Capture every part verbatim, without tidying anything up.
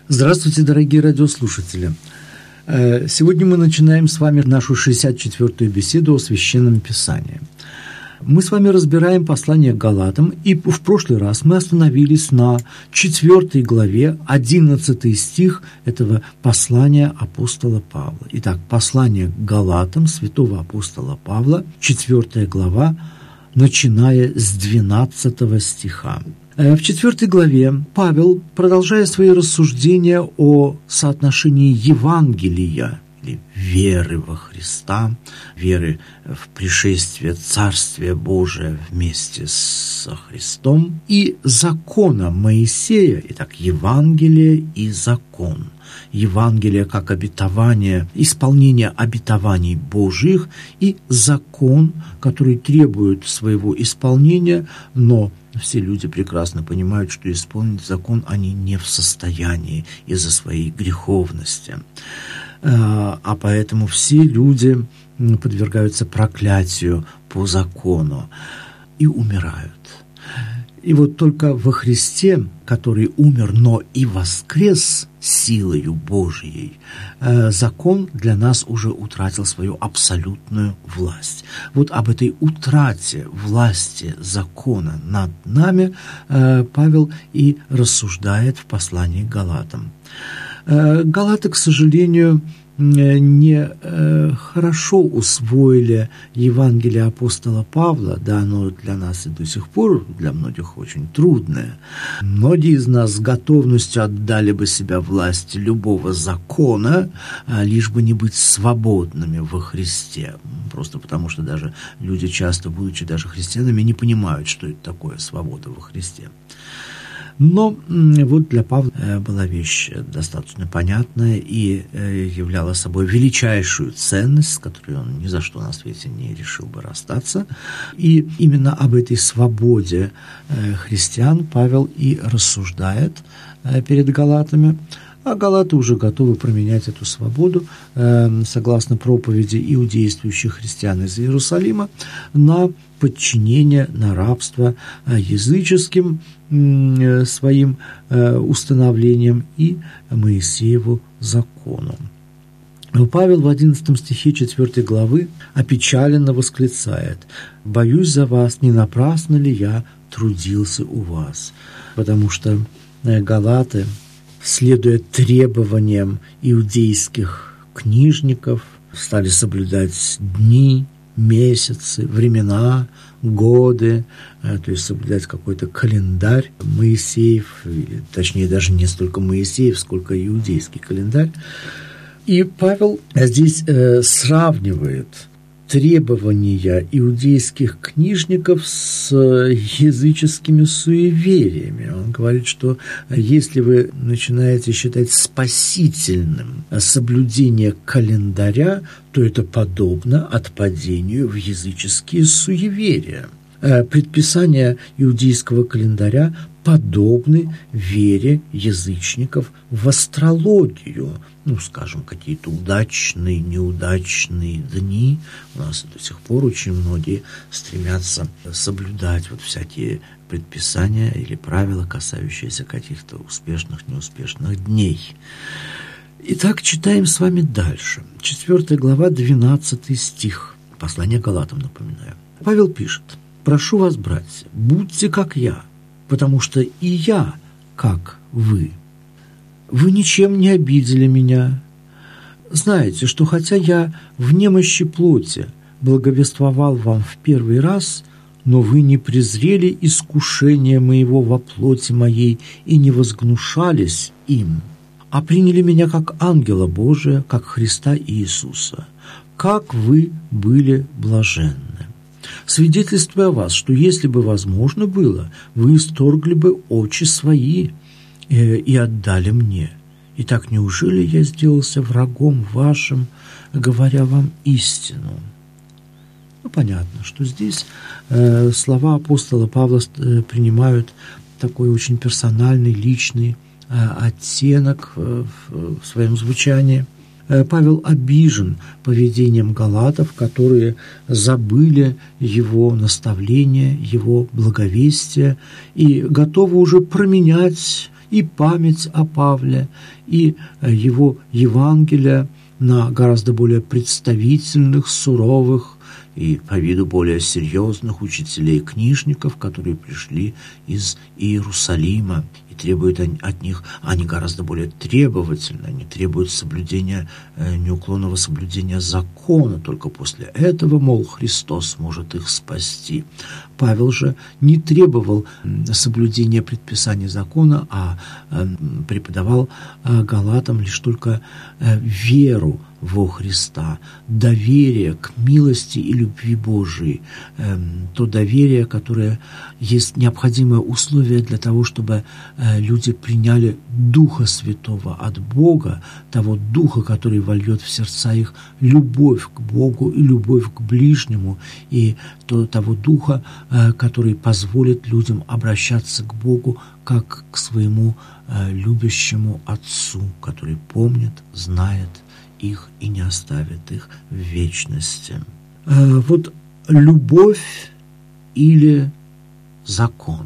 Здравствуйте, дорогие радиослушатели! Сегодня мы начинаем с вами нашу шестьдесят четвёртую беседу о Священном Писании. Мы с вами разбираем послание к Галатам, и в прошлый раз мы остановились на четвёртой главе, одиннадцатый стих этого послания апостола Павла. Итак, послание к Галатам святого апостола Павла, четвёртая глава, начиная с двенадцатого стиха. В четвёртой главе Павел, продолжая свои рассуждения о соотношении Евангелия или веры во Христа, веры в пришествие Царствия Божия вместе со Христом, и закона Моисея, итак, Евангелие и закон. Евангелие как обетование, исполнение обетований Божьих, и закон, который требует своего исполнения, но все люди прекрасно понимают, что исполнить закон они не в состоянии из-за своей греховности. А поэтому все люди подвергаются проклятию по закону и умирают. И вот только во Христе, который умер, но и воскрес силою Божией, закон для нас уже утратил свою абсолютную власть. Вот об этой утрате власти закона над нами Павел и рассуждает в послании к Галатам. Галаты, к сожалению, не э, хорошо усвоили Евангелие апостола Павла, да, оно для нас и до сих пор, для многих очень трудное. Многие из нас с готовностью отдали бы себя власти любого закона, а, лишь бы не быть свободными во Христе. Просто потому, что даже люди, часто будучи даже христианами, не понимают, что это такое свобода во Христе. Но вот для Павла была вещь достаточно понятная и являла собой величайшую ценность, с которой он ни за что на свете не решил бы расстаться. И именно об этой свободе христиан Павел и рассуждает перед галатами. А галаты уже готовы променять эту свободу, э, согласно проповеди иудействующих христиан из Иерусалима, на подчинение, на рабство языческим э, своим э, установлениям и Моисееву закону. Павел в одиннадцатом стихе четвёртой главы опечаленно восклицает: «Боюсь за вас, не напрасно ли я трудился у вас?» Потому что галаты, следуя требованиям иудейских книжников, стали соблюдать дни, месяцы, времена, годы, то есть соблюдать какой-то календарь Моисеев, или, точнее, даже не столько Моисеев, сколько иудейский календарь. И Павел здесь э, сравнивает требования иудейских книжников с языческими суевериями. Он говорит, что если вы начинаете считать спасительным соблюдение календаря, то это подобно отпадению в языческие суеверия. Предписания иудейского календаря подобны вере язычников в астрологию. Ну, скажем, какие-то удачные, неудачные дни. У нас до сих пор очень многие стремятся соблюдать вот всякие предписания или правила, касающиеся каких-то успешных, неуспешных дней. Итак, читаем с вами дальше. Четвёртая глава, двенадцатый стих. Послание к Галатам, напоминаю. Павел пишет: «Прошу вас, братья, будьте как я, потому что и я, как вы. Вы ничем не обидели меня. Знаете, что хотя я в немощи плоти благовествовал вам в первый раз, но вы не презрели искушение моего во плоти моей и не возгнушались им, а приняли меня как ангела Божия, как Христа Иисуса. Как вы были блаженны! Свидетельствуя о вас, что если бы возможно было, вы исторгли бы очи свои э, и отдали мне. Итак, неужели я сделался врагом вашим, говоря вам истину?» Ну, понятно, что здесь э, слова апостола Павла э, принимают такой очень персональный, личный э, оттенок э, в, в своем звучании. Павел обижен поведением галатов, которые забыли его наставления, его благовестия и готовы уже променять и память о Павле, и его Евангелие на гораздо более представительных, суровых и по виду более серьезных учителей-книжников, которые пришли из Иерусалима и требуют от них, они гораздо более требовательны, они требуют соблюдения, неуклонного соблюдения закона, только после этого, мол, Христос может их спасти. Павел же не требовал соблюдения предписаний закона, а преподавал галатам лишь только веру во Христа, доверие к милости и любви Божией, то доверие, которое есть необходимое условие для того, чтобы люди приняли Духа Святого от Бога, того Духа, который вольет в сердца их любовь к Богу и любовь к ближнему, и то, того Духа, который позволит людям обращаться к Богу как к своему любящему Отцу, который помнит, знает их и не оставит их в вечности. Вот любовь или закон,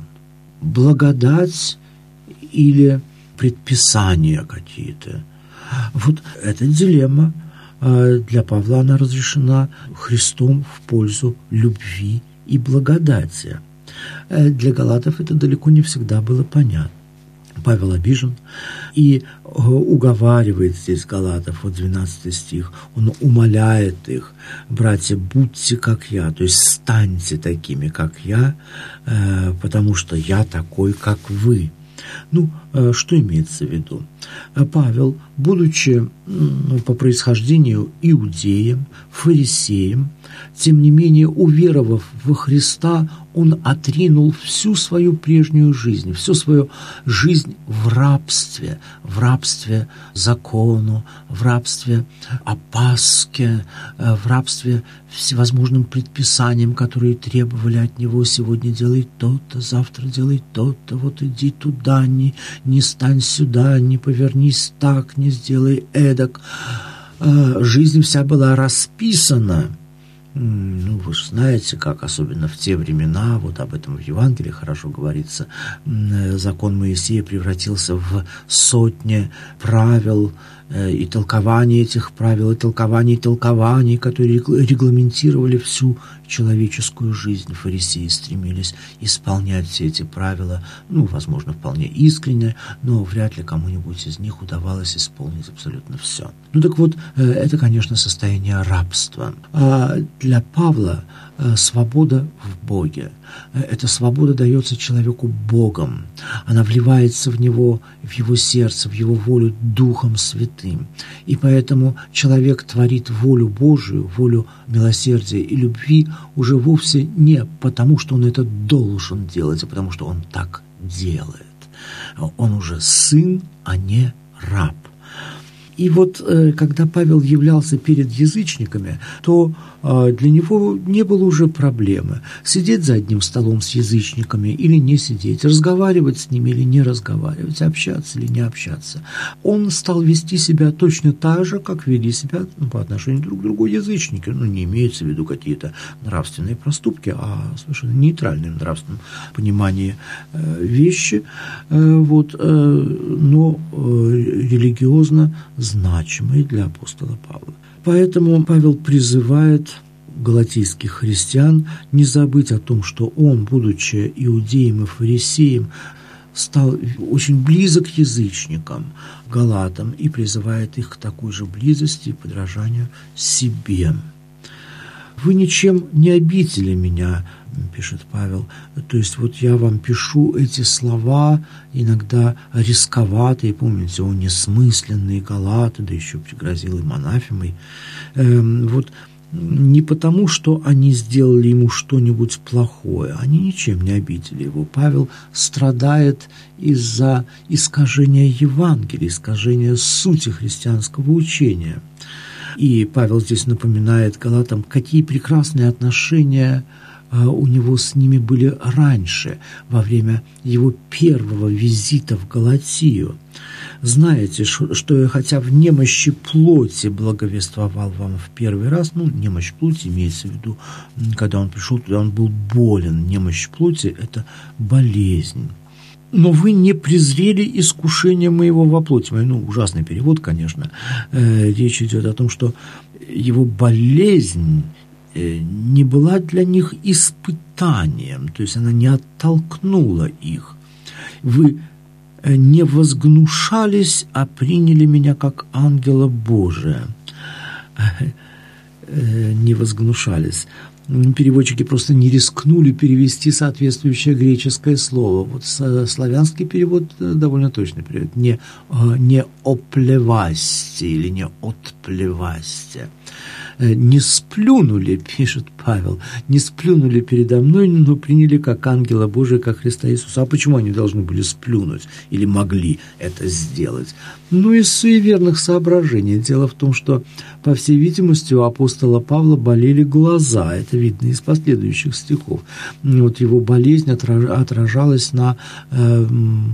благодать или предписания какие-то. Вот эта дилемма для Павла, она разрешена Христом в пользу любви и благодати. Для галатов это далеко не всегда было понятно. Павел обижен и уговаривает здесь галатов, вот двенадцатый стих, он умоляет их: братья, будьте как я, то есть станьте такими, как я, потому что я такой, как вы. Ну, что имеется в виду? Павел, будучи ну, по происхождению иудеем, фарисеем, тем не менее, уверовав во Христа, он отринул всю свою прежнюю жизнь, всю свою жизнь в рабстве, в рабстве закону, в рабстве опаске, в рабстве всевозможным предписаниям, которые требовали от него: сегодня делай то-то, завтра делай то-то, вот иди туда, не, не стань сюда, не повернись так, не сделай эдак. Жизнь вся была расписана. Ну, вы же знаете, как особенно в те времена, вот об этом в Евангелии хорошо говорится, закон Моисея превратился в сотни правил и толкований этих правил, и толкований, и толкований, которые регламентировали всю человеческую жизнь. Фарисеи стремились исполнять все эти правила, ну, возможно, вполне искренне, но вряд ли кому-нибудь из них удавалось исполнить абсолютно все. Ну, так вот, это, конечно, состояние рабства. А для Павла свобода в Боге. Эта свобода дается человеку Богом. Она вливается в него, в его сердце, в его волю Духом Святым. И поэтому человек творит волю Божию, волю милосердия и любви уже вовсе не потому, что он это должен делать, а потому что он так делает. Он уже сын, а не раб. И вот, когда Павел являлся перед язычниками, то для него не было уже проблемы сидеть за одним столом с язычниками или не сидеть, разговаривать с ними или не разговаривать, общаться или не общаться. Он стал вести себя точно так же, как вели себя ну, по отношению друг к другу язычники. Ну, не имеется в виду какие-то нравственные проступки, а совершенно нейтральные в нравственном понимании э, вещи, э, вот, э, но э, религиозно значимые для апостола Павла. Поэтому Павел призывает галатийских христиан не забыть о том, что он, будучи иудеем и фарисеем, стал очень близок к язычникам, галатам, и призывает их к такой же близости и подражанию себе. «Вы ничем не обидели меня», – пишет Павел. То есть вот я вам пишу эти слова, иногда рисковатые, помните, он несмысленные галаты, да еще пригрозил им анафемой. Эм, вот не потому, что они сделали ему что-нибудь плохое, они ничем не обидели его. Павел страдает из-за искажения Евангелия, искажения сути христианского учения. И Павел здесь напоминает галатам, какие прекрасные отношения у него с ними были раньше, во время его первого визита в Галатию. Знаете, что я хотя в немощи плоти благовествовал вам в первый раз, ну, немощь плоти имеется в виду, когда он пришел туда, он был болен. Немощь плоти – это болезнь. но вы не презрели искушение моего во плоти. Ну, ужасный перевод, конечно. Речь идет о том, что его болезнь не была для них испытанием, то есть она не оттолкнула их. Вы не возгнушались, а приняли меня как ангела Божия. Не возгнушались. Переводчики просто не рискнули перевести соответствующее греческое слово. Вот славянский перевод довольно точный перевод. Не, не оплевасьте или не отплевасьте. Не сплюнули, пишет Павел, не сплюнули передо мной, но приняли как ангела Божия, как Христа Иисуса. А почему они должны были сплюнуть или могли это сделать? Ну, из суеверных соображений. Дело в том, что, по всей видимости, у апостола Павла болели глаза. Это видно из последующих стихов. Вот его болезнь отражалась на э,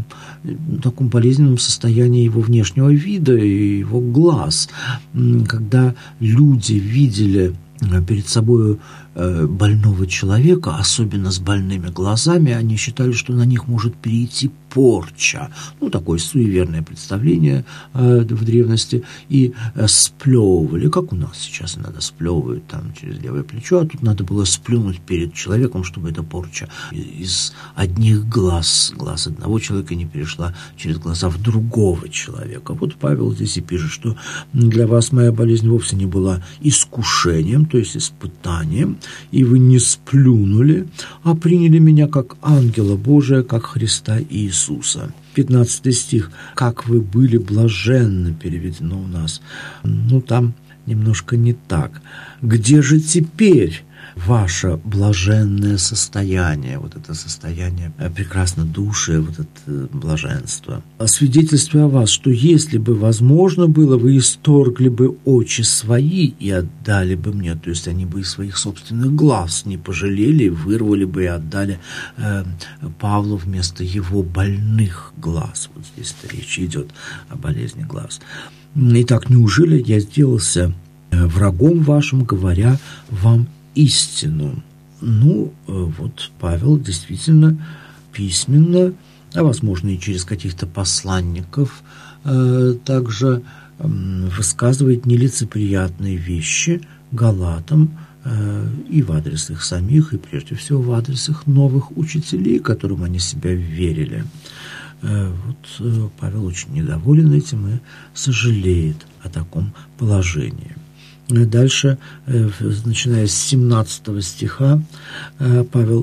таком болезненном состоянии его внешнего вида и его глаз. Когда люди видели перед собой больного человека, особенно с больными глазами, они считали, что на них может перейти порча. Ну, такое суеверное представление э, в древности. И э, сплевывали, как у нас сейчас иногда сплевывают там через левое плечо, а тут надо было сплюнуть перед человеком, чтобы эта порча из одних глаз, глаз одного человека не перешла через глаза в другого человека. Вот Павел здесь и пишет, что для вас моя болезнь вовсе не была искушением, то есть испытанием, и вы не сплюнули, а приняли меня как ангела Божия, как Христа Иисуса. пятнадцатый стих. «Как вы были блаженны» переведено у нас. Ну, там немножко не так. «Где же теперь ваше блаженное состояние?» Вот это состояние прекраснодушия, вот это блаженство. «Свидетельствую о вас, что если бы возможно было, вы исторгли бы очи свои и отдали бы мне». То есть они бы из своих собственных глаз не пожалели, вырвали бы и отдали э, Павлу вместо его больных глаз. Вот здесь речь идет о болезни глаз. «Итак, неужели я сделался врагом вашим, говоря вам истину?» Ну, вот Павел действительно письменно, а возможно и через каких-то посланников, э, также э, высказывает нелицеприятные вещи галатам э, и в адрес их самих, и прежде всего в адрес их новых учителей, которым они себя верили. Э, вот э, Павел очень недоволен этим и сожалеет о таком положении. Дальше, начиная с семнадцатого стиха, Павел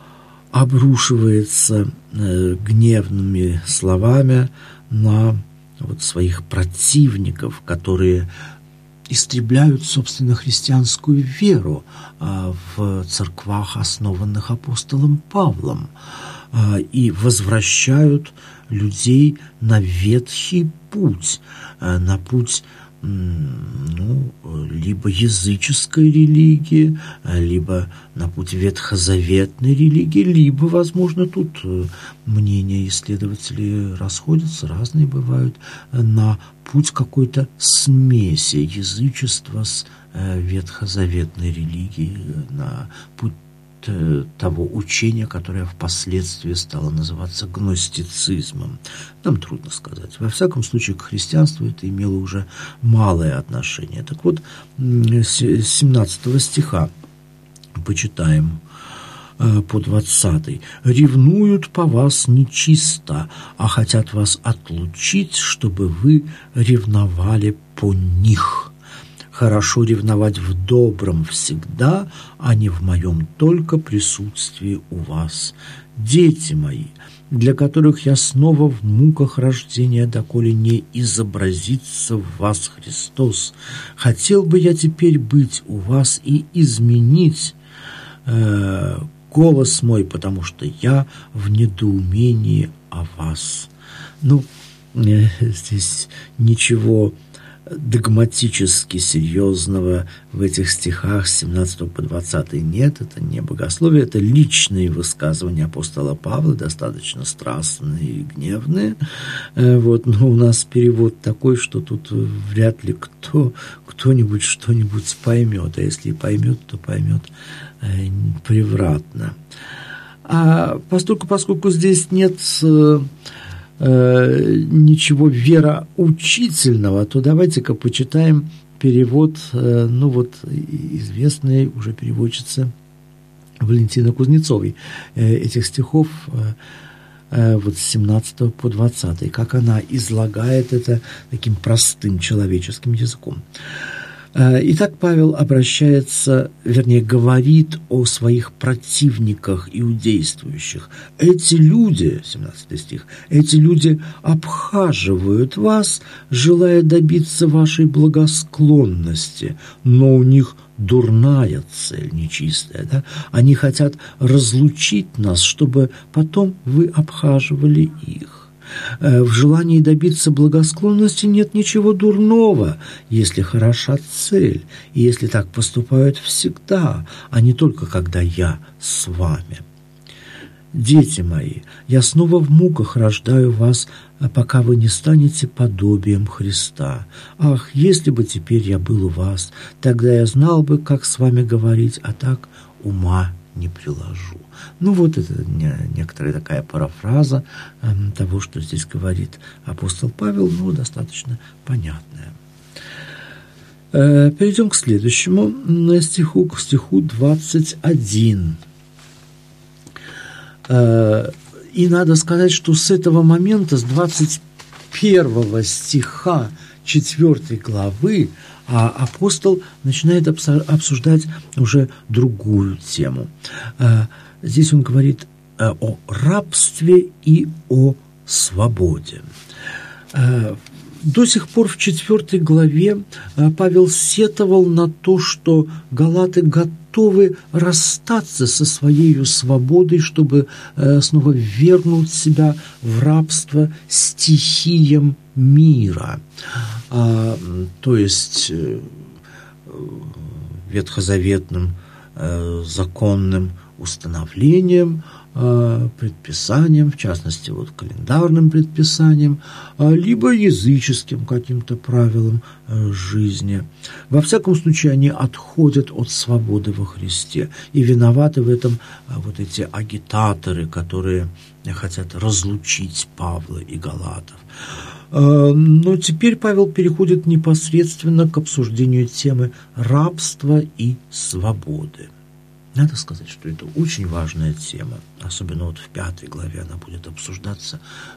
обрушивается гневными словами на вот своих противников, которые истребляют, собственно, христианскую веру в церквах, основанных апостолом Павлом, и возвращают людей на ветхий путь, на путь ну, либо языческой религии, либо на путь ветхозаветной религии, либо, возможно, тут мнения исследователей расходятся, разные бывают, на путь какой-то смеси язычества с ветхозаветной религией, на путь того учения, которое впоследствии стало называться гностицизмом. Нам трудно сказать. Во всяком случае, к христианству это имело уже малое отношение. Так вот, с семнадцатого стиха почитаем по двадцатый. «Ревнуют по вас нечисто, а хотят вас отлучить, чтобы вы ревновали по них. Хорошо ревновать в добром всегда, а не в моем только присутствии у вас. Дети мои, для которых я снова в муках рождения, доколе не изобразится в вас Христос, хотел бы я теперь быть у вас и изменить э, голос мой, потому что я в недоумении о вас». Ну, э, здесь ничего догматически серьезного в этих стихах с семнадцатого по двадцатый нет. Это не богословие, это личные высказывания апостола Павла, достаточно страстные и гневные. Вот. Но у нас перевод такой, что тут вряд ли кто, кто-нибудь что-нибудь поймет, а если и поймет, то поймет превратно. А поскольку, поскольку здесь нет э, ничего вероучительного, то давайте-ка почитаем перевод, э, ну вот, известной уже переводчицы Валентины Кузнецовой э, этих стихов э, э, вот с семнадцатого по двадцатый, как она излагает это таким простым человеческим языком. Итак, Павел обращается, вернее, говорит о своих противниках иудействующих. Эти люди, семнадцатый стих, эти люди обхаживают вас, желая добиться вашей благосклонности, но у них дурная цель, нечистая. Да? Они хотят разлучить нас, чтобы потом вы обхаживали их. В желании добиться благосклонности нет ничего дурного, если хороша цель, и если так поступают всегда, а не только когда я с вами. Дети мои, я снова в муках рождаю вас, пока вы не станете подобием Христа. Ах, если бы теперь я был у вас, тогда я знал бы, как с вами говорить, а так ума не приложу. Ну вот это некоторая такая парафраза э, того, что здесь говорит апостол Павел, ну достаточно понятная. Э, перейдем к следующему стиху, к стиху двадцать один. Э, и надо сказать, что с этого момента, с двадцать первого стиха четвёртой главы, а апостол начинает обсуждать уже другую тему. Здесь он говорит о рабстве и о свободе. До сих пор в четвёртой главе Павел сетовал на то, что галаты готовы расстаться со своей свободой, чтобы снова вернуть себя в рабство стихиям мира, то есть ветхозаветным законным установлением, предписанием, в частности, вот календарным предписанием, либо языческим каким-то правилам жизни. Во всяком случае, они отходят от свободы во Христе, и виноваты в этом вот эти агитаторы, которые хотят разлучить Павла и галатов. Но теперь Павел переходит непосредственно к обсуждению темы рабства и свободы. Надо сказать, что это очень важная тема, особенно вот в пятой главе она будет обсуждаться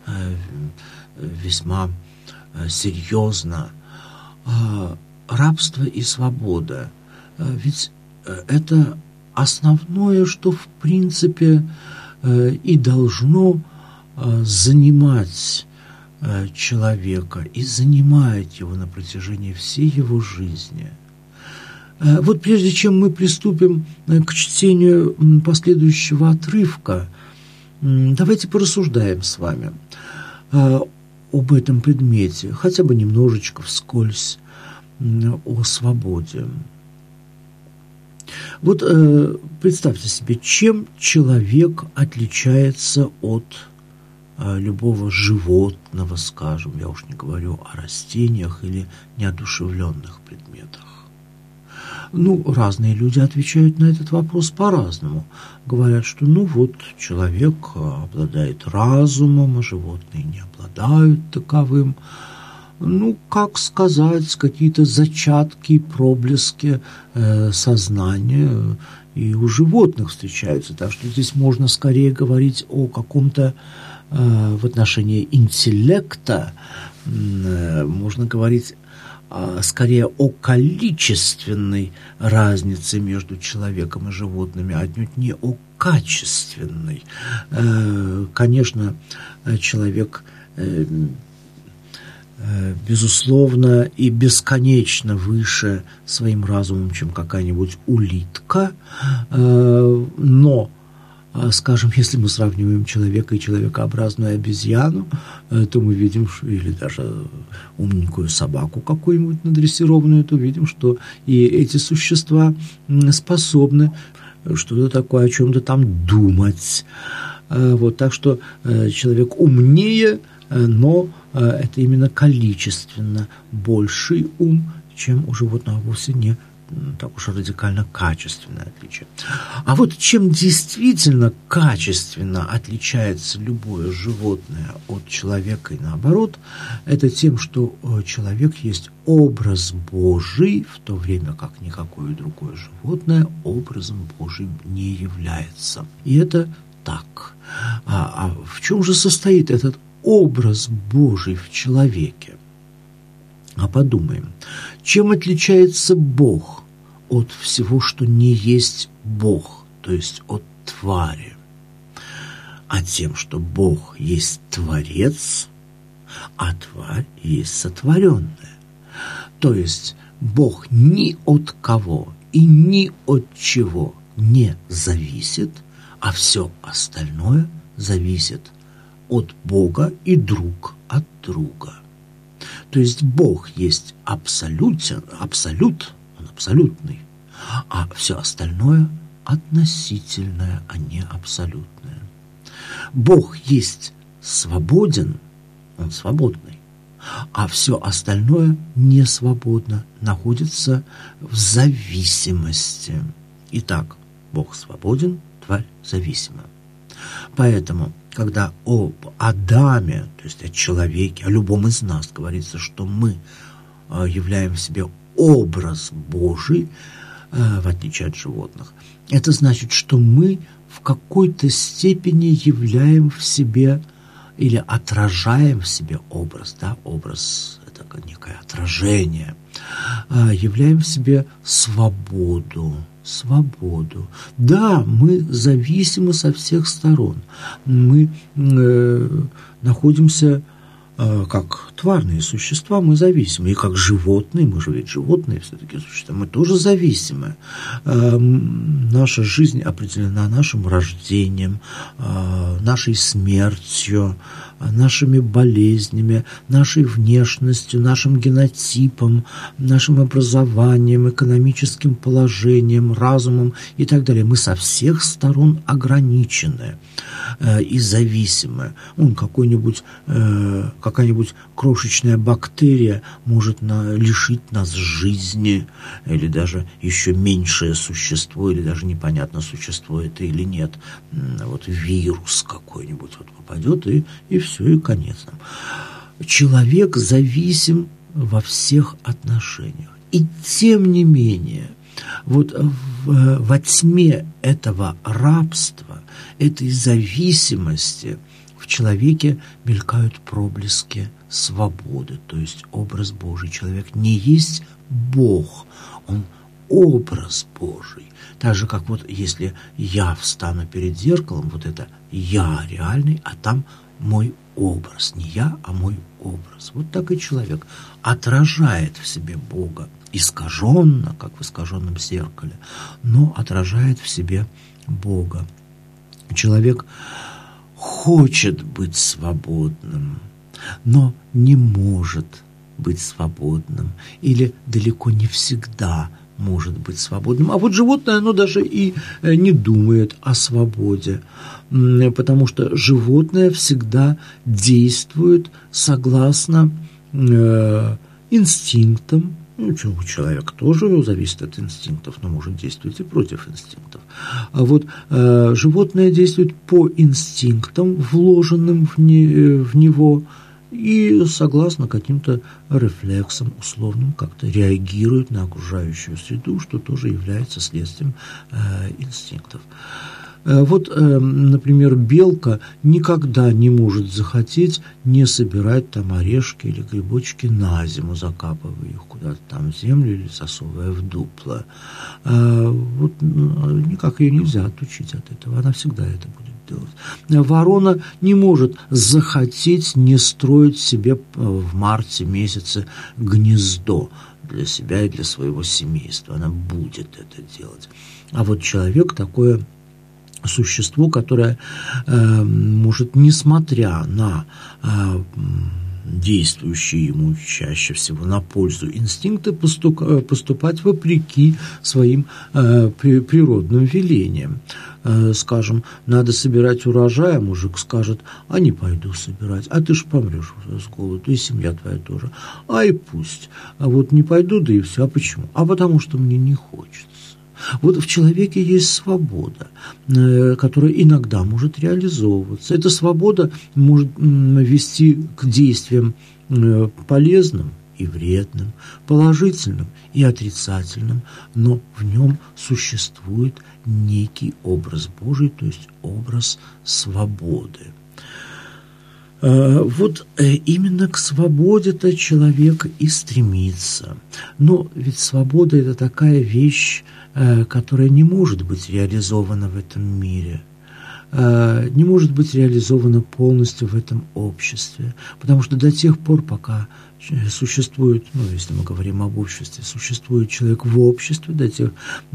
весьма серьезно. Рабство и свобода, ведь это основное, что в принципе и должно занимать человека и занимает его на протяжении всей его жизни. Вот прежде чем мы приступим к чтению последующего отрывка, давайте порассуждаем с вами об этом предмете, хотя бы немножечко вскользь, о свободе. Вот представьте себе, чем человек отличается от любого животного, скажем, я уж не говорю о растениях или неодушевленных предметах. Ну, разные люди отвечают на этот вопрос по-разному. Говорят, что ну вот человек обладает разумом, а животные не обладают таковым. Ну, как сказать, какие-то зачатки, проблески э, сознания и у животных встречаются. Так что здесь можно скорее говорить о каком-то э, в отношении интеллекта, э, можно говорить скорее о количественной разнице между человеком и животными, отнюдь не о качественной. Конечно, человек, безусловно, и бесконечно выше своим разумом, чем какая-нибудь улитка, но, скажем, если мы сравниваем человека и человекообразную обезьяну, то мы видим, или даже умненькую собаку какую-нибудь надрессированную, то видим, что и эти существа способны что-то такое, о чем-то там думать. Вот, так что человек умнее, но это именно количественно больший ум, чем у животного, вовсе не так уж радикально качественное отличие. А вот чем действительно качественно отличается любое животное от человека и наоборот, это тем, что человек есть образ Божий, в то время как никакое другое животное образом Божьим не является. И это так. А, а в чем же состоит этот образ Божий в человеке? А подумаем, чем отличается Бог от всего, что не есть Бог, то есть от твари? А тем, что Бог есть Творец, а тварь есть сотворенная. То есть Бог ни от кого и ни от чего не зависит, а все остальное зависит от Бога и друг от друга. То есть Бог есть абсолютен, абсолют, он абсолютный, а все остальное относительное, а не абсолютное. Бог есть свободен, он свободный, а все остальное не свободно, находится в зависимости. Итак, Бог свободен, тварь зависима. Поэтому, когда об Адаме, то есть о человеке, о любом из нас говорится, что мы являем в себе образ Божий, в отличие от животных, это значит, что мы в какой-то степени являем в себе или отражаем в себе образ, да, образ – это некое отражение, являем в себе свободу, свободу. Да, мы зависимы со всех сторон. Мы э, находимся э, как тварные существа, мы зависимы. И как животные, мы же ведь животные все-таки существа, мы тоже зависимы. Э, наша жизнь определена нашим рождением, э, нашей смертью, нашими болезнями, нашей внешностью, нашим генотипом, нашим образованием, экономическим положением, разумом и так далее. Мы со всех сторон ограничены э, и зависимы. Он какой-нибудь, э, какая-нибудь крошечная бактерия может на, лишить нас жизни, или даже еще меньшее существо, или даже непонятно, существо это или нет. Вот вирус какой-нибудь вот попадет, и, и все, и конец нам. Человек зависим во всех отношениях. И тем не менее, вот в, во тьме этого рабства, этой зависимости в человеке мелькают проблески свободы, то есть образ Божий. Человек не есть Бог, он образ Божий. Так же, как вот если я встану перед зеркалом, вот это я реальный, а там мой образ. Не я, а мой образ. Вот так и человек отражает в себе Бога искаженно, как в искаженном зеркале, но отражает в себе Бога. Человек хочет быть свободным, но не может быть свободным или далеко не всегда может быть свободным. А вот животное, оно даже и не думает о свободе, потому что животное всегда действует согласно э, инстинктам. Ну, человек тоже зависит от инстинктов, но может действовать и против инстинктов. А вот э, животное действует по инстинктам, вложенным в, не, в него, и согласно каким-то рефлексам условным как-то реагирует на окружающую среду, что тоже является следствием э, инстинктов. Э, вот, э, например, белка никогда не может захотеть не собирать там орешки или грибочки на зиму, закапывая их куда-то там в землю или засовывая в дупло. Э, вот, никак ее нельзя отучить от этого, она всегда это будет делать. Ворона не может захотеть не строить себе в марте месяце гнездо для себя и для своего семейства. Она будет это делать. А вот человек такое существо, которое э, может, несмотря на э, действующие ему чаще всего на пользу инстинкты, поступать вопреки своим э, природным велениям. Э, скажем, надо собирать урожай, а мужик скажет: а не пойду собирать, а ты ж помрешь с голоду, и семья твоя тоже. А и пусть. А вот не пойду, да и все. А почему? А потому что мне не хочется. Вот в человеке есть свобода, которая иногда может реализовываться. Эта свобода может вести к действиям полезным и вредным, положительным и отрицательным, но в нем существует некий образ Божий, то есть образ свободы. Вот именно к свободе-то человек и стремится. Но ведь свобода – это такая вещь, которая не может быть реализована в этом мире, не может быть реализована полностью в этом обществе, потому что до тех пор, пока существует, ну, если мы говорим об обществе, существует человек в обществе, до тех,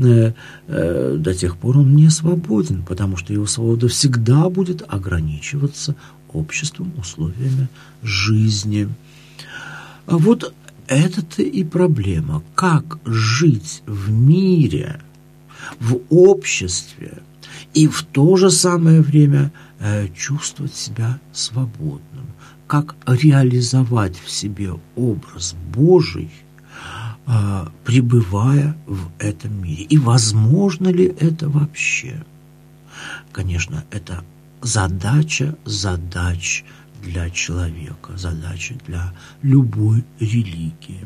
до тех пор он не свободен, потому что его свобода всегда будет ограничиваться обществом, условиями жизни. А вот это-то и проблема. Как жить в мире, в обществе и в то же самое время э, чувствовать себя свободным? Как реализовать в себе образ Божий, э, пребывая в этом мире? И возможно ли это вообще? Конечно, это задача задач для человека, задача для любой религии.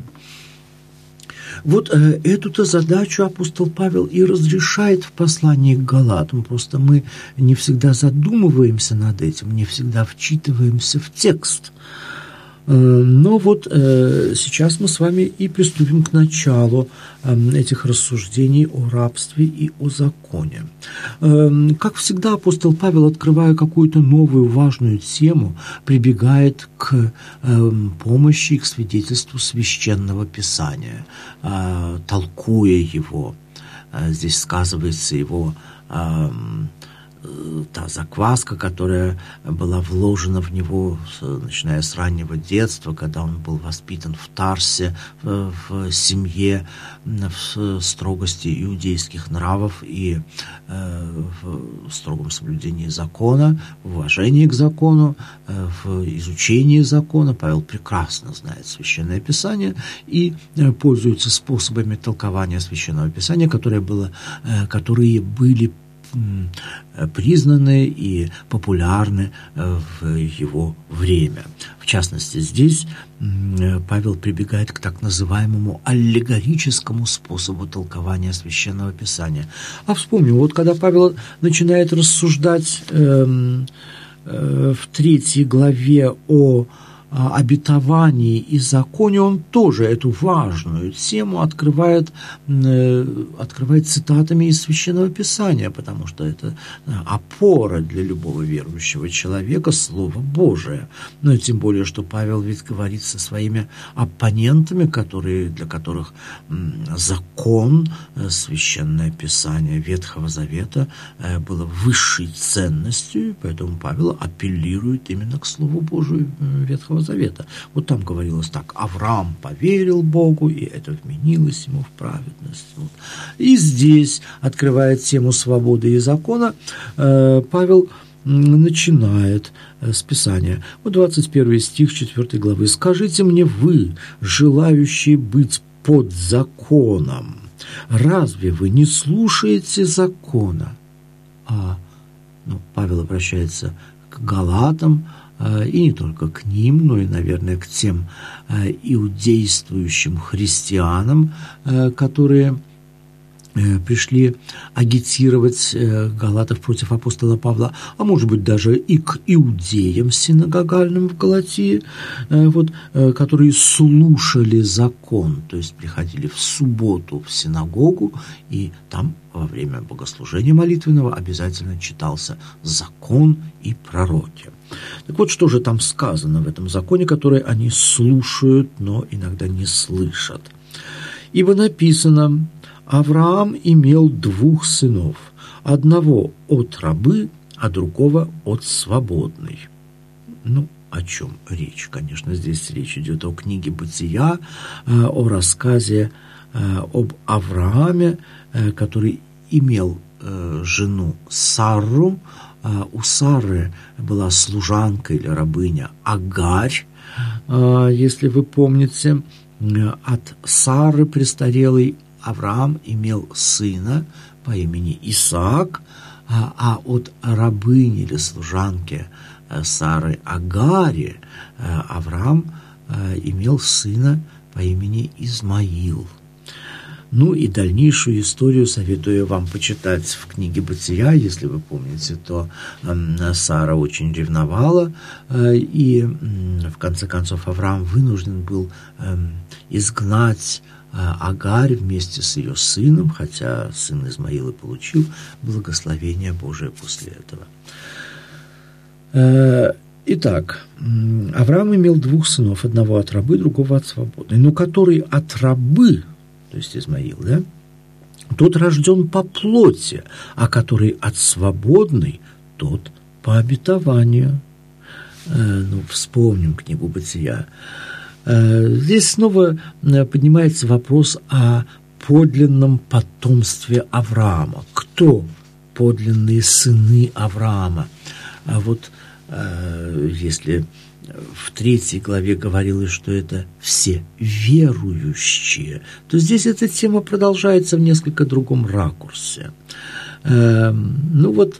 Вот э, эту-то задачу апостол Павел и разрешает в послании к Галатам. Просто мы не всегда задумываемся над этим, не всегда вчитываемся в текст. Э, но вот э, сейчас мы с вами и приступим к началу э, этих рассуждений о рабстве и о законе. Э, как всегда, апостол Павел, открывая какую-то новую важную тему, прибегает к э, помощи, к свидетельству Священного Писания, э, толкуя его. Э, здесь сказывается его э, та закваска, которая была вложена в него, начиная с раннего детства, когда он был воспитан в Тарсе, в, в семье, в строгости иудейских нравов и э, в строгом соблюдении закона, в уважении к закону, э, в изучении закона. Павел прекрасно знает Священное Писание и э, пользуется способами толкования Священного Писания, которые, было, э, которые были признаны и популярны в его время. В частности, здесь Павел прибегает к так называемому аллегорическому способу толкования Священного Писания. А вспомним, вот когда Павел начинает рассуждать э, э, в третьей главе о обетовании и законе, он тоже эту важную тему открывает, открывает цитатами из Священного Писания, потому что это опора для любого верующего человека, Слово Божие. Но тем более, что Павел ведь говорит со своими оппонентами, которые, для которых закон, Священное Писание Ветхого Завета было высшей ценностью, поэтому Павел апеллирует именно к Слову Божию Ветхого Завета. Вот там говорилось так: Авраам поверил Богу, и это вменилось ему в праведность. Вот. И здесь, открывая тему свободы и закона, Павел начинает с Писания. Вот двадцать первый стих четвёртой главы. «Скажите мне вы, желающие быть под законом, разве вы не слушаете закона?» А ну, Павел обращается к Галатам, и не только к ним, но и, наверное, к тем иудействующим христианам, которые пришли агитировать галатов против апостола Павла, а может быть даже и к иудеям синагогальным в Галатии, вот, которые слушали закон, то есть приходили в субботу в синагогу, и там во время богослужения молитвенного обязательно читался закон и пророки. Так вот, что же там сказано в этом законе, который они слушают, но иногда не слышат? «Ибо написано: Авраам имел двух сынов, одного от рабы, а другого от свободной». Ну, о чем речь. Конечно, здесь речь идет о книге «Бытия», о рассказе об Аврааме, который имел жену Сарру. У Сары была служанка или рабыня Агарь, если вы помните. От Сары престарелой Авраам имел сына по имени Исаак, а от рабыни или служанки Сары Агари Авраам имел сына по имени Измаил. Ну и дальнейшую историю советую вам почитать в книге «Бытия». Если вы помните, то Сара очень ревновала, и в конце концов Авраам вынужден был изгнать Агарь вместе с ее сыном, хотя сын Измаил и получил благословение Божие после этого. Итак, Авраам имел двух сынов, одного от рабы, другого от свободной, но который от рабы, то есть Измаил, да, тот рожден по плоти, а который от свободной, тот по обетованию. Ну, вспомним книгу «Бытия». Здесь снова поднимается вопрос о подлинном потомстве Авраама. Кто подлинные сыны Авраама? А вот если в третьей главе говорилось, что это все верующие, то здесь эта тема продолжается в несколько другом ракурсе. Ну вот,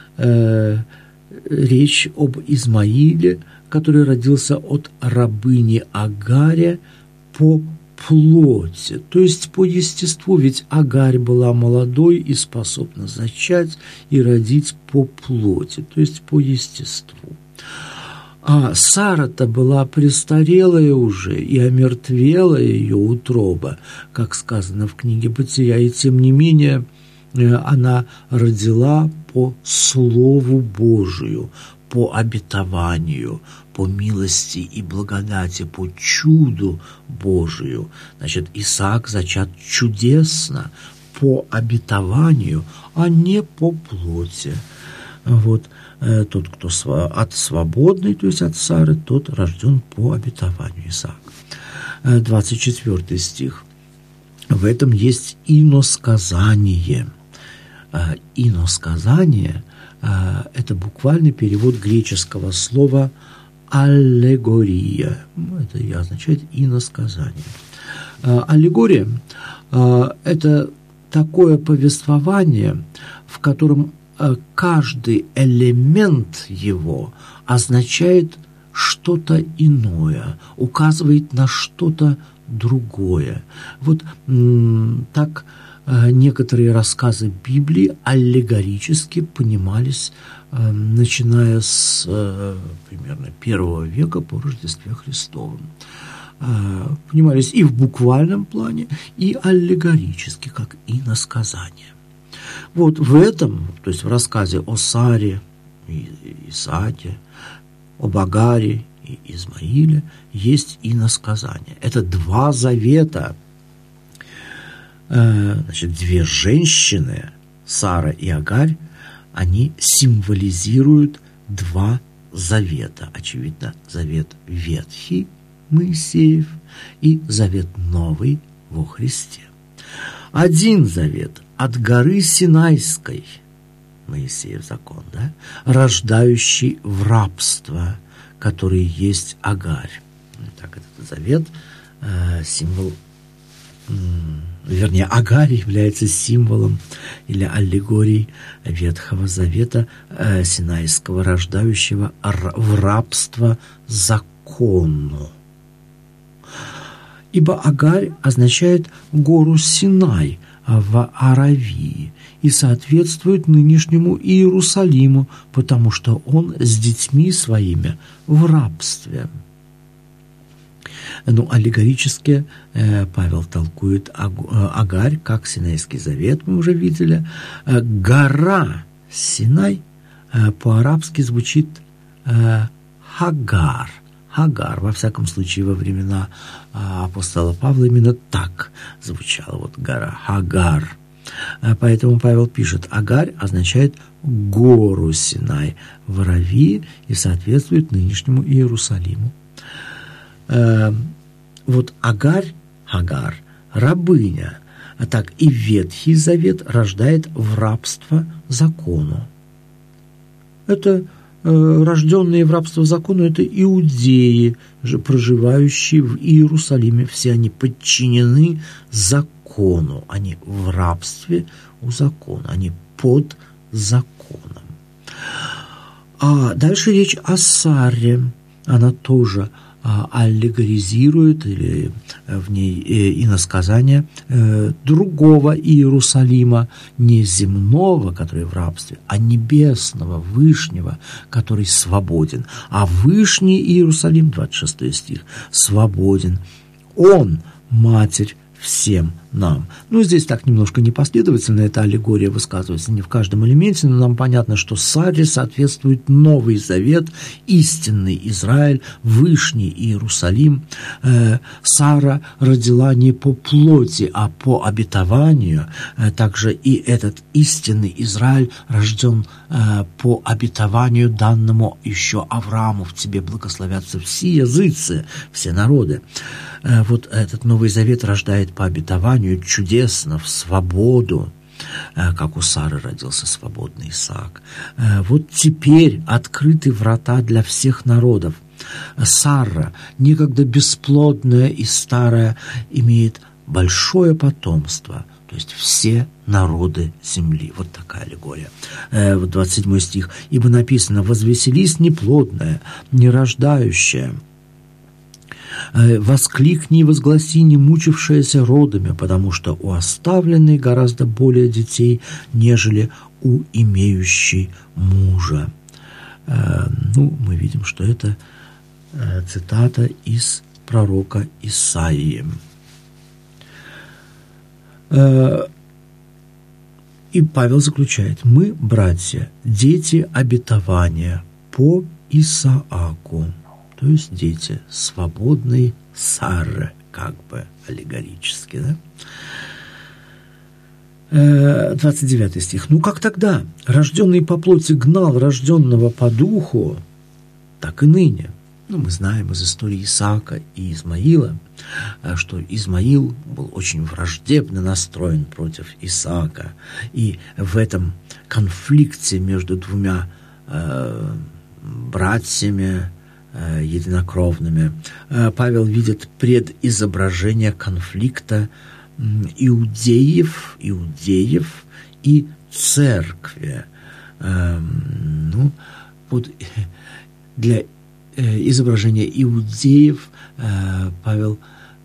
речь об Измаиле, который родился от рабыни Агаря по плоти, то есть по естеству, ведь Агарь была молодой и способна зачать и родить по плоти, то есть по естеству. А Сара-то была престарелая уже, и омертвела ее утроба, как сказано в книге «Бытия», и тем не менее она родила по Слову Божию, по обетованию, по милости и благодати, по чуду Божию. Значит, Исаак зачат чудесно, по обетованию, а не по плоти. Вот. Тот, кто от свободной, то есть от Сары, тот рожден по обетованию Исаака. двадцать четвёртый стих. В этом есть иносказание. Иносказание – это буквальный перевод греческого слова аллегория. Это и означает иносказание. Аллегория – это такое повествование, в котором каждый элемент его означает что-то иное, указывает на что-то другое. Вот так некоторые рассказы Библии аллегорически понимались, начиная с примерно первого века по Рождестве Христовом. Понимались и в буквальном плане, и аллегорически, как иносказание. Вот в этом, то есть в рассказе о Саре и Исааке, об Агаре и Измаиле есть иносказание. Это два завета. Значит, две женщины, Сара и Агарь, они символизируют два завета. Очевидно, завет ветхий, Моисеев, и завет новый во Христе. Один завет от горы Синайской, Моисеев закон, да, рождающий в рабство, который есть Агарь. Так, этот завет, э, символ, э, вернее, Агарь является символом или аллегорией Ветхого Завета э, Синайского, рождающего в рабство закону. Ибо Агарь означает гору Синай в Аравии и соответствует нынешнему Иерусалиму, потому что он с детьми своими в рабстве. Ну, аллегорически э, Павел толкует Агарь, как Синайский завет, мы уже видели. Гора Синай э, по-арабски звучит э, Хагар. Хагар, во всяком случае, во времена апостола Павла именно так звучала вот гора Хагар. Поэтому Павел пишет, Агарь означает гору Синай в Аравии и соответствует нынешнему Иерусалиму. Вот Агарь, Агар, рабыня, а так и Ветхий Завет рождает в рабство закону. Это рожденные в рабство закону, это иудеи, проживающие в Иерусалиме. Все они подчинены закону, они в рабстве у закона, они под законом. А дальше речь о Саре. Она тоже аллегоризирует, или в ней иносказание другого Иерусалима, не земного, который в рабстве, а небесного, вышнего, который свободен. А вышний Иерусалим, двадцать шестой стих, свободен. Он матерь всем нам. Ну, здесь так немножко непоследовательно эта аллегория высказывается не в каждом элементе, но нам понятно, что Саре соответствует Новый Завет, истинный Израиль, Вышний Иерусалим. Э, Сара родила не по плоти, а по обетованию. Э, также и этот истинный Израиль рожден э, по обетованию, данному еще Аврааму: в тебе благословятся все языцы, все народы. Э, вот этот Новый Завет рождает по обетованию чудесно, в свободу, как у Сары родился свободный Исаак. Вот теперь открыты врата для всех народов. Сара, некогда бесплодная и старая, имеет большое потомство, то есть все народы земли. Вот такая аллегория. двадцать седьмой стих. «Ибо написано: возвеселись неплодная, нерождающая, воскликни и возгласи, не мучившаяся родами, потому что у оставленной гораздо более детей, нежели у имеющей мужа». Ну, мы видим, что это цитата из пророка Исаии. И Павел заключает: мы, братья, дети обетования по Исааку. То есть дети свободной Сары, как бы аллегорически, да? двадцать девятый стих. «Ну как тогда? Рожденный по плоти гнал рожденного по духу, так и ныне». Ну, мы знаем из истории Исаака и Измаила, что Измаил был очень враждебно настроен против Исаака. И в этом конфликте между двумя э, братьями, единокровными, Павел видит предизображение конфликта иудеев, иудеев и церкви. Ну, вот для изображения иудеев Павел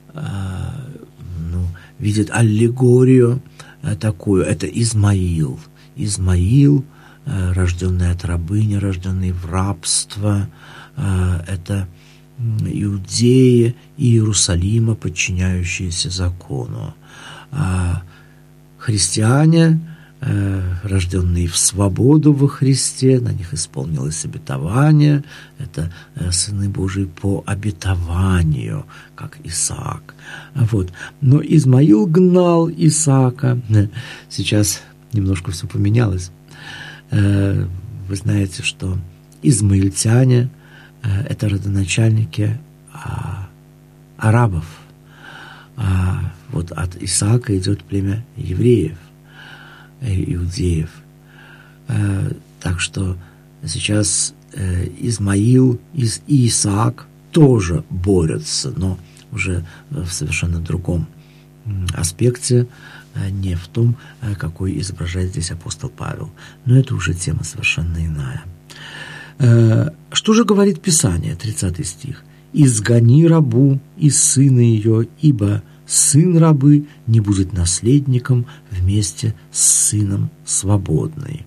ну, видит аллегорию такую. Это Измаил. Измаил, рожденный от рабыни, рожденный в рабство. Это иудеи и Иерусалима, подчиняющиеся закону. А христиане, рожденные в свободу во Христе, на них исполнилось обетование. Это сыны Божии по обетованию, как Исаак. Вот. Но Измаил гнал Исаака. Сейчас немножко все поменялось. Вы знаете, что измаильтяне – это родоначальники а, арабов. А вот от Исаака идет племя евреев, иудеев. А, так что сейчас э, Измаил и Исаак тоже борются, но уже в совершенно другом аспекте, не в том, какой изображает здесь апостол Павел. Но это уже тема совершенно иная. Что же говорит Писание, тридцатый стих? «Изгони рабу и сына ее, ибо сын рабы не будет наследником вместе с сыном свободной».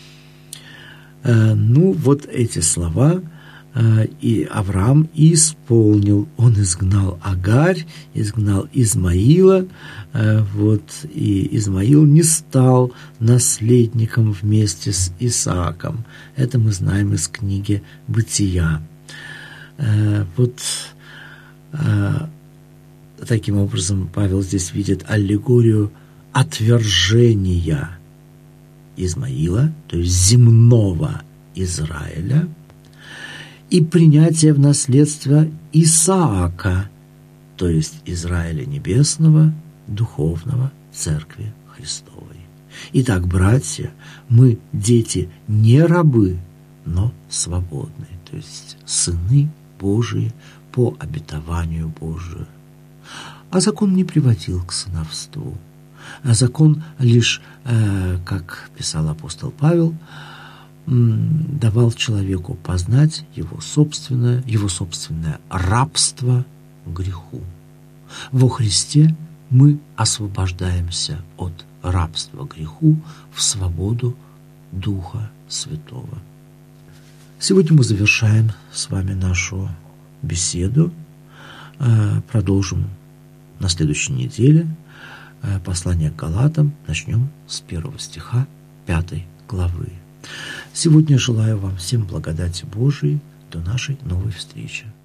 Ну, вот эти слова и Авраам исполнил. Он изгнал Агарь, изгнал Измаила, вот, и Измаил не стал наследником вместе с Исааком. Это мы знаем из книги «Бытия». Вот таким образом Павел здесь видит аллегорию отвержения Измаила, то есть земного Израиля, и принятия в наследство Исаака, то есть Израиля небесного, духовного, Церкви Христовой. Итак, братья, мы дети не рабы, но свободные, то есть сыны Божии по обетованию Божию. А закон не приводил к сыновству. А закон лишь, э, как писал апостол Павел, давал человеку познать его собственное, его собственное рабство греху. Во Христе мы освобождаемся от рабства греху в свободу Духа Святого. Сегодня мы завершаем с вами нашу беседу. Продолжим на следующей неделе послание к Галатам. Начнем с первого стиха пятой главы. Сегодня желаю вам всем благодати Божией. До нашей новой встречи.